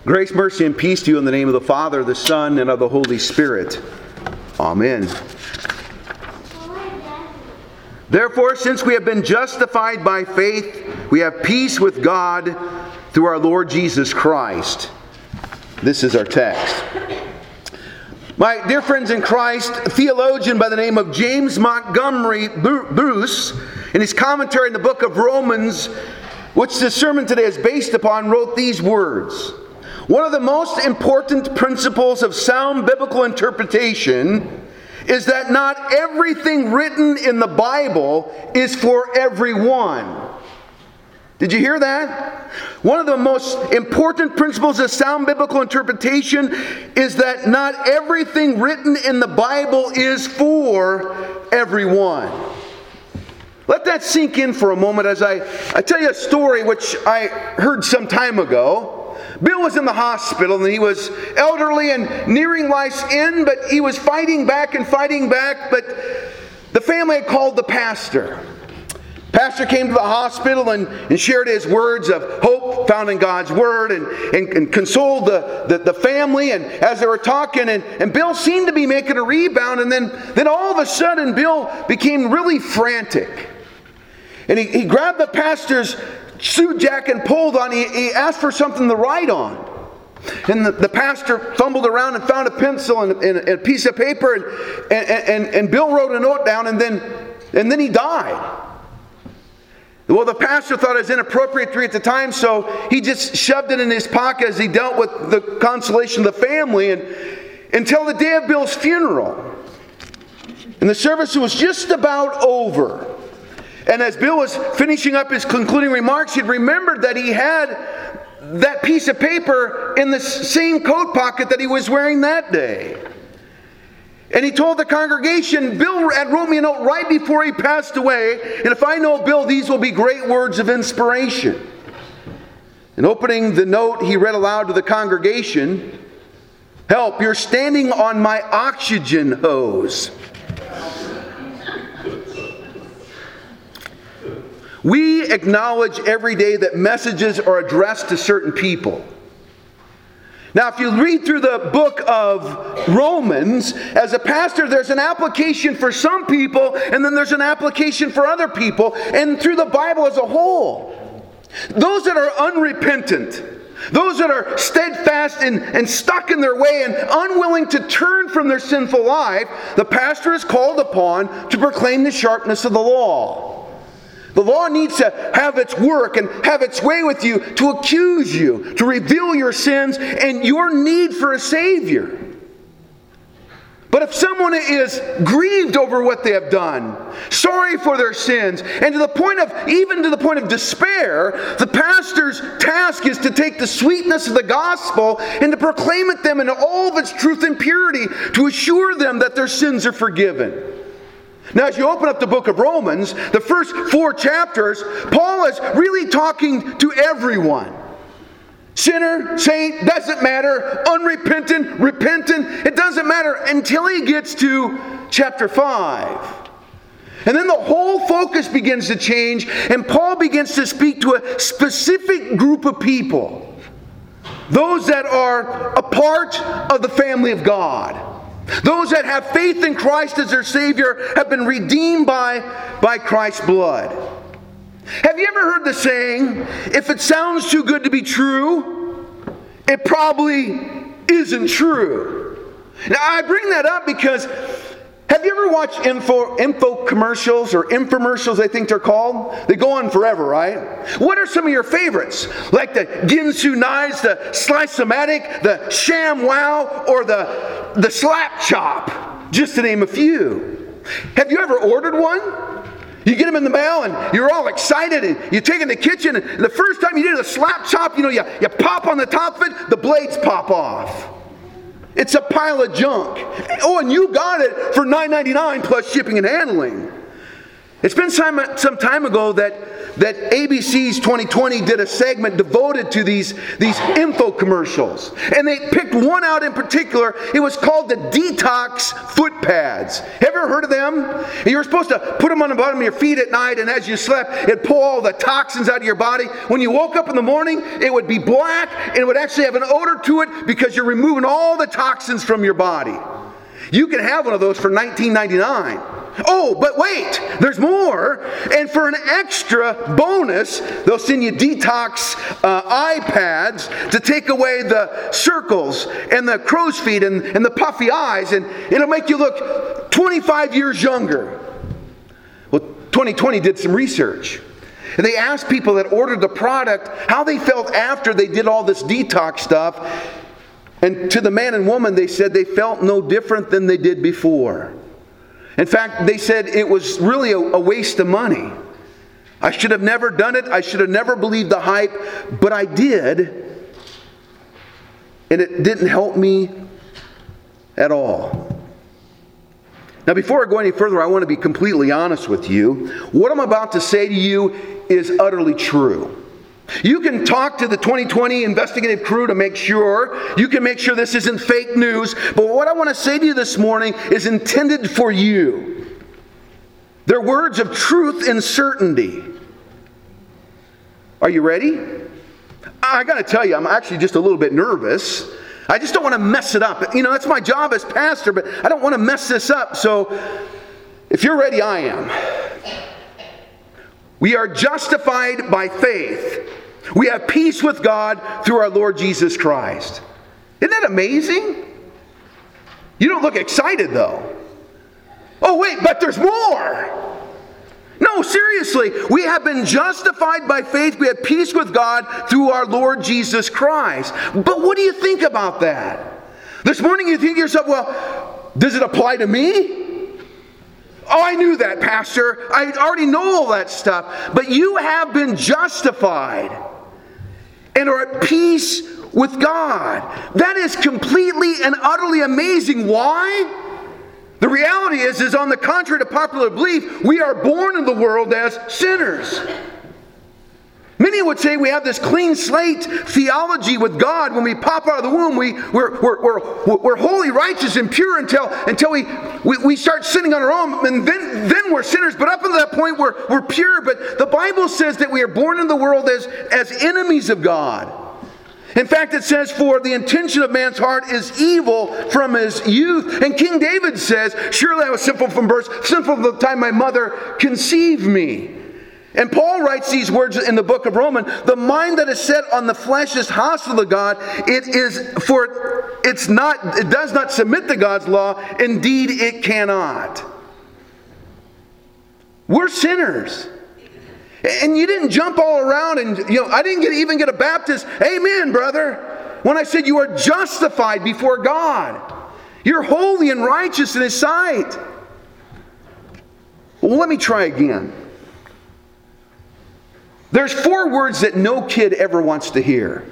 Grace, mercy, and peace to you in the name of the Father, the Son, and of the Holy Spirit. Amen. Therefore, since we have been justified by faith, we have peace with God through our Lord Jesus Christ. This is our text. My dear friends in Christ, a theologian by the name of James Montgomery Bruce, in his commentary in the book of Romans, which this sermon today is based upon, wrote these words. One of the most important principles of sound biblical interpretation is that not everything written in the Bible is for everyone. Did you hear that? One of the most important principles of sound biblical interpretation is that not everything written in the Bible is for everyone. Let that sink in for a moment as I tell you a story which I heard some time ago. Bill was in the hospital and he was elderly and nearing life's end, but he was fighting back, but the family had called the pastor. Pastor came to the hospital and shared his words of hope found in God's Word and consoled the family. And as they were talking, and Bill seemed to be making a rebound, and then all of a sudden Bill became really frantic. And he grabbed the pastor's suit jacket and pulled on. He asked for something to write on. And the pastor fumbled around and found a pencil and a piece of paper, and Bill wrote a note down, and then he died. Well, the pastor thought it was inappropriate at the time, so he just shoved it in his pocket as he dealt with the consolation of the family until the day of Bill's funeral. And the service was just about over. And as Bill was finishing up his concluding remarks, he'd remembered that he had that piece of paper in the same coat pocket that he was wearing that day. And he told the congregation, Bill had wrote me a note right before he passed away, and if I know Bill, these will be great words of inspiration. And opening the note, he read aloud to the congregation, "Help, you're standing on my oxygen hose." We acknowledge every day that messages are addressed to certain people. Now, if you read through the book of Romans, as a pastor, there's an application for some people, and then there's an application for other people, and through the Bible as a whole. Those that are unrepentant, those that are steadfast and stuck in their way and unwilling to turn from their sinful life, the pastor is called upon to proclaim the sharpness of the law. The law needs to have its work and have its way with you to accuse you, to reveal your sins and your need for a Savior. But if someone is grieved over what they have done, sorry for their sins, and even to the point of despair, the pastor's task is to take the sweetness of the gospel and to proclaim it to them in all of its truth and purity, to assure them that their sins are forgiven. Now, as you open up the book of Romans, the first 4 chapters, Paul is really talking to everyone. Sinner, saint, doesn't matter. Unrepentant, repentant, it doesn't matter until he gets to chapter 5. And then the whole focus begins to change, and Paul begins to speak to a specific group of people. Those that are a part of the family of God. Those that have faith in Christ as their Savior have been redeemed by Christ's blood. Have you ever heard the saying, if it sounds too good to be true, it probably isn't true? Now, I bring that up because have you ever watched info commercials or infomercials, I think they're called? They go on forever, right? What are some of your favorites? Like the Ginsu knives, the Slice-O-Matic, the Sham Wow, or the Slap Chop, just to name a few. Have you ever ordered one? You get them in the mail and you're all excited and you take it in the kitchen and the first time you did a slap chop, you pop on the top of it, the blades pop off. It's a pile of junk. Oh, and you got it for $9.99 plus shipping and handling. It's been some time ago that ABC's 2020 did a segment devoted to these infomercials. And they picked one out in particular. It was called the Detox Foot Pads. Have you ever heard of them? And you were supposed to put them on the bottom of your feet at night, and as you slept, it'd pull all the toxins out of your body. When you woke up in the morning, it would be black, and it would actually have an odor to it because you're removing all the toxins from your body. You can have one of those for $19.99. Oh, but wait, there's more. And for an extra bonus, they'll send you detox eye pads to take away the circles and the crow's feet and the puffy eyes, and it'll make you look 25 years younger. Well, 2020 did some research. And they asked people that ordered the product how they felt after they did all this detox stuff. And to the man and woman, they said they felt no different than they did before. In fact, they said it was really a waste of money. I should have never done it. I should have never believed the hype, but I did. And it didn't help me at all. Now, before I go any further, I want to be completely honest with you. What I'm about to say to you is utterly true. You can talk to the 2020 investigative crew to make sure. You can make sure this isn't fake news. But what I want to say to you this morning is intended for you. They're words of truth and certainty. Are you ready? I got to tell you, I'm actually just a little bit nervous. I just don't want to mess it up. You know, that's my job as pastor, but I don't want to mess this up. So if you're ready, I am. We are justified by faith. We have peace with God through our Lord Jesus Christ. Isn't that amazing? You don't look excited though. Oh wait, but there's more. No, seriously. We have been justified by faith. We have peace with God through our Lord Jesus Christ. But what do you think about that? This morning you think to yourself, well, does it apply to me? Oh, I knew that, Pastor. I already know all that stuff. But you have been justified and are at peace with God. That is completely and utterly amazing. Why? The reality is on the contrary to popular belief, we are born in the world as sinners. Many would say we have this clean slate theology with God. When we pop out of the womb, we're holy, righteous, and pure until we start sinning on our own, and then we're sinners. But up until that point, we're pure. But the Bible says that we are born in the world as enemies of God. In fact, it says, for the intention of man's heart is evil from his youth. And King David says, surely I was sinful from birth, sinful from the time my mother conceived me. And Paul writes these words in the book of Romans, the mind that is set on the flesh is hostile to God. It does not submit to God's law. Indeed, it cannot. We're sinners. And you didn't jump all around and, I didn't even get a Baptist, amen, brother, when I said you are justified before God. You're holy and righteous in His sight. Well, let me try again. There's 4 words that no kid ever wants to hear.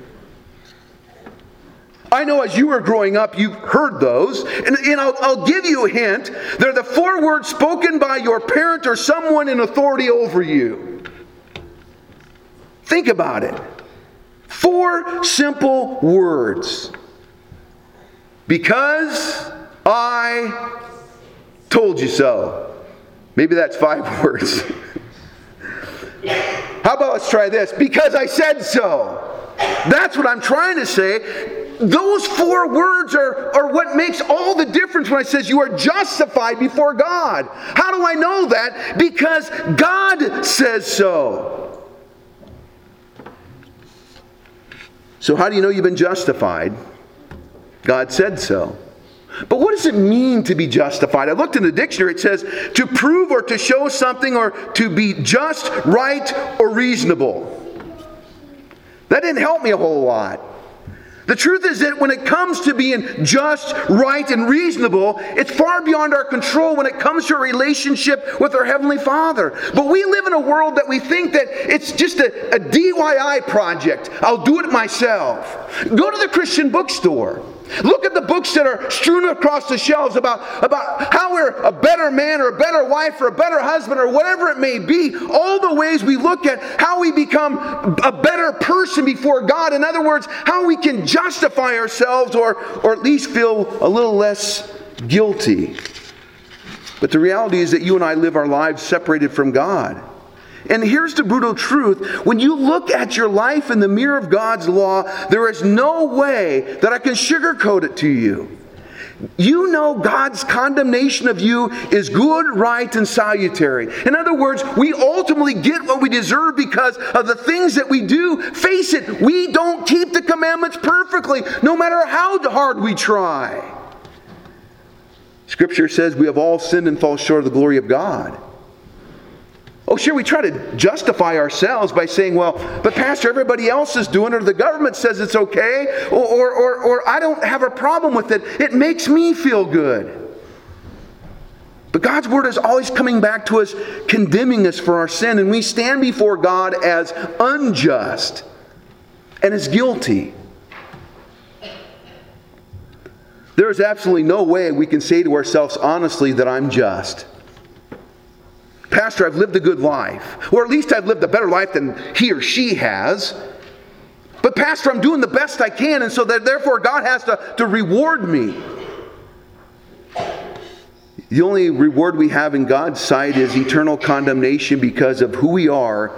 I know as you were growing up, you've heard those. And I'll give you a hint. They're the 4 words spoken by your parent or someone in authority over you. Think about it. 4 simple words. Because I told you so. Maybe that's 5 words. How about let's try this? Because I said so. That's what I'm trying to say. Those 4 words are what makes all the difference when it says you are justified before God. How do I know that? Because God says so. So how do you know you've been justified? God said so. But what does it mean to be justified? I looked in the dictionary. It says to prove or to show something or to be just, right, or reasonable. That didn't help me a whole lot. The truth is that when it comes to being just, right, and reasonable, it's far beyond our control when it comes to a relationship with our Heavenly Father. But we live in a world that we think that it's just a DIY project. I'll do it myself. Go to the Christian bookstore. Look at the books that are strewn across the shelves about how we're a better man or a better wife or a better husband or whatever it may be. All the ways we look at how we become a better person before God. In other words, how we can justify ourselves or at least feel a little less guilty. But the reality is that you and I live our lives separated from God. And here's the brutal truth. When you look at your life in the mirror of God's law, there is no way that I can sugarcoat it to you. You know God's condemnation of you is good, right, and salutary. In other words, we ultimately get what we deserve because of the things that we do. Face it, we don't keep the commandments perfectly, no matter how hard we try. Scripture says we have all sinned and fall short of the glory of God. Oh, sure, we try to justify ourselves by saying, well, but Pastor, everybody else is doing it, or the government says it's okay, or I don't have a problem with it. It makes me feel good. But God's Word is always coming back to us, condemning us for our sin, and we stand before God as unjust and as guilty. There is absolutely no way we can say to ourselves honestly that I'm just. Pastor, I've lived a good life. Or at least I've lived a better life than he or she has. But Pastor, I'm doing the best I can, and so that therefore God has to reward me. The only reward we have in God's sight is eternal condemnation because of who we are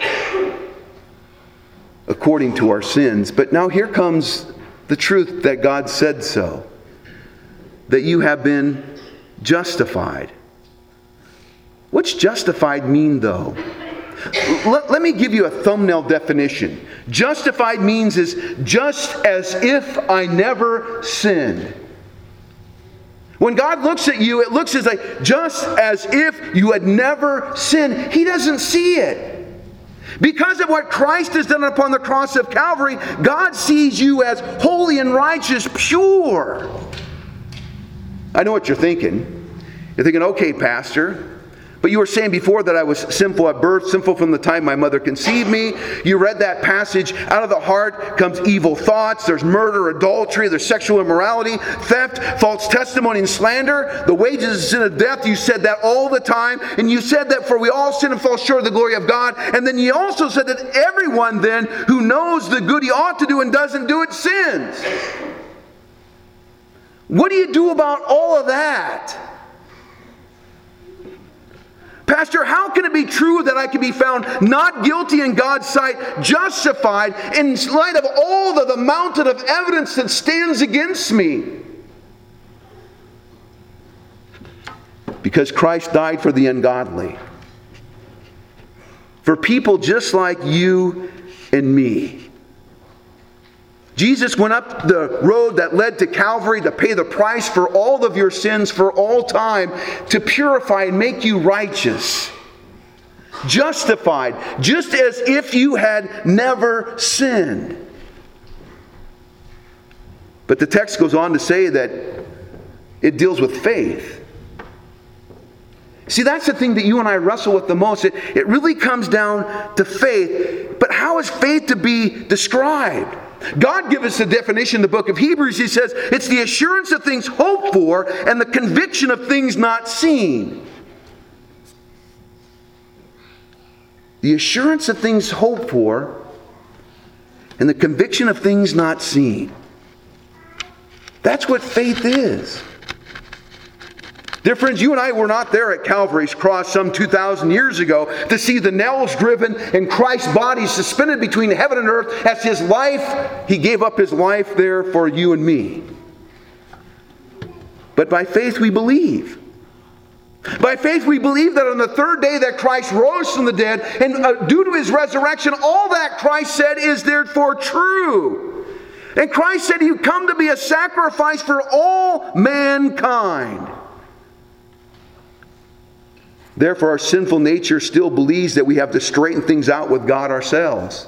according to our sins. But now here comes the truth that God said so. That you have been justified. What's justified mean, though? Let me give you a thumbnail definition. Justified means is just as if I never sinned. When God looks at you, it looks as like just as if you had never sinned. He doesn't see it. Because of what Christ has done upon the cross of Calvary, God sees you as holy and righteous, pure. I know what you're thinking. You're thinking, okay, Pastor, but you were saying before that I was sinful at birth, sinful from the time my mother conceived me. You read that passage, out of the heart comes evil thoughts. There's murder, adultery, there's sexual immorality, theft, false testimony, and slander. The wages of sin of death, you said that all the time. And you said that for we all sin and fall short of the glory of God. And then you also said that everyone then who knows the good he ought to do and doesn't do it sins. What do you do about all of that? Pastor, how can it be true that I can be found not guilty in God's sight, justified in light of all the mountain of evidence that stands against me? Because Christ died for the ungodly. For people just like you and me. Jesus went up the road that led to Calvary to pay the price for all of your sins for all time, to purify and make you righteous. Justified, just as if you had never sinned. But the text goes on to say that it deals with faith. See, that's the thing that you and I wrestle with the most. It really comes down to faith. But how is faith to be described? God gives us a definition in the book of Hebrews. He says, it's the assurance of things hoped for and the conviction of things not seen. The assurance of things hoped for and the conviction of things not seen. That's what faith is. Dear friends, you and I were not there at Calvary's cross some 2,000 years ago to see the nails driven and Christ's body suspended between heaven and earth as His life, He gave up His life there for you and me. But by faith we believe. By faith we believe that on the third day that Christ rose from the dead, and due to His resurrection, all that Christ said is therefore true. And Christ said He would come to be a sacrifice for all mankind. Therefore, our sinful nature still believes that we have to straighten things out with God ourselves.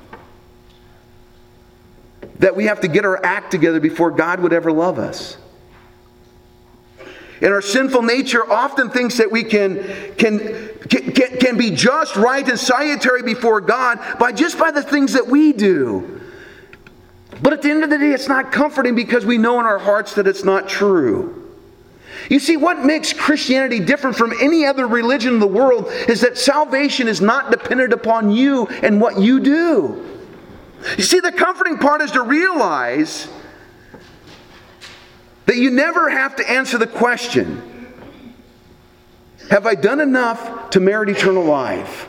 That we have to get our act together before God would ever love us. And our sinful nature often thinks that we can be just, right, and salutary before God by the things that we do. But at the end of the day, it's not comforting because we know in our hearts that it's not true. You see, what makes Christianity different from any other religion in the world is that salvation is not dependent upon you and what you do. You see, the comforting part is to realize that you never have to answer the question, have I done enough to merit eternal life?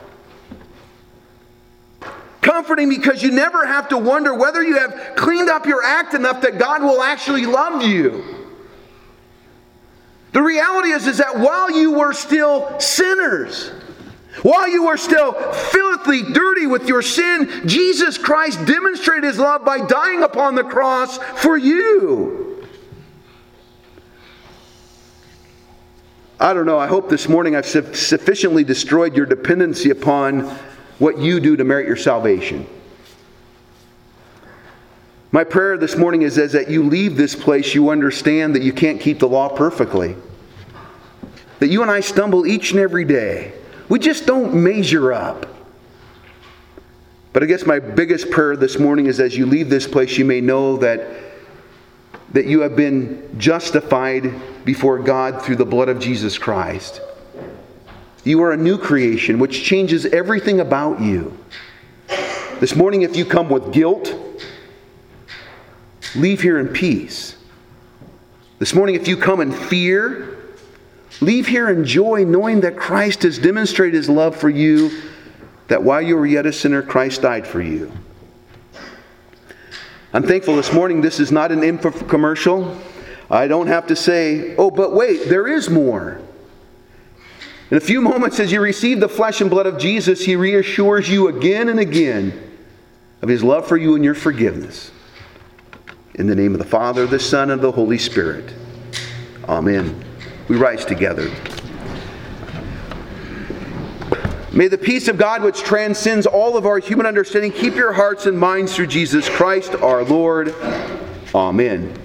Comforting because you never have to wonder whether you have cleaned up your act enough that God will actually love you. The reality is that while you were still sinners, while you were still filthy, dirty with your sin, Jesus Christ demonstrated His love by dying upon the cross for you. I don't know, I hope this morning I've sufficiently destroyed your dependency upon what you do to merit your salvation. My prayer this morning is that you leave this place, you understand that you can't keep the law perfectly. That you and I stumble each and every day. We just don't measure up. But I guess my biggest prayer this morning is as you leave this place, you may know that you have been justified before God through the blood of Jesus Christ. You are a new creation, which changes everything about you. This morning, if you come with guilt, leave here in peace. This morning, if you come in fear, leave here in joy, knowing that Christ has demonstrated His love for you, that while you were yet a sinner, Christ died for you. I'm thankful this morning this is not an infomercial. I don't have to say, oh, but wait, there is more. In a few moments, as you receive the flesh and blood of Jesus, He reassures you again and again of His love for you and your forgiveness. In the name of the Father, the Son, and the Holy Spirit. Amen. We rise together. May the peace of God, which transcends all of our human understanding, keep your hearts and minds through Jesus Christ our Lord. Amen.